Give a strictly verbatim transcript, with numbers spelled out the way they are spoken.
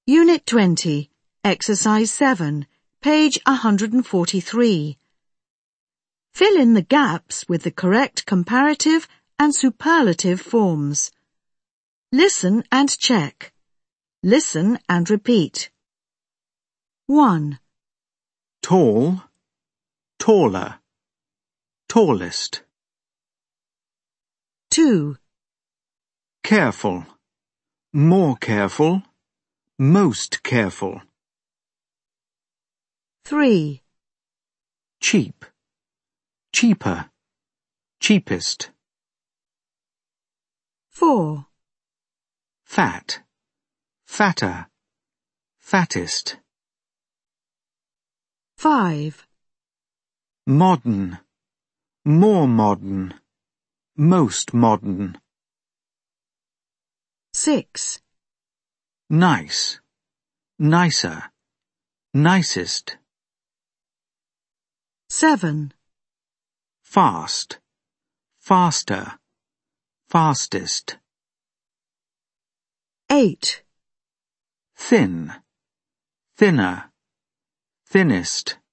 Unit twenty, Exercise seven, page one hundred forty-three. Fill in the gaps with the correct comparative and superlative forms. Listen and check. Listen and repeat. one. Tall, taller, tallest. two. Careful, more careful, most careful. three. Cheap, cheaper, cheapest. four. Fat, fatter, fattest. five. Modern, more modern, most modern. six. Nice, nicer, nicest. seven. Fast, faster, fastest. eight. Thin, thinner, thinnest.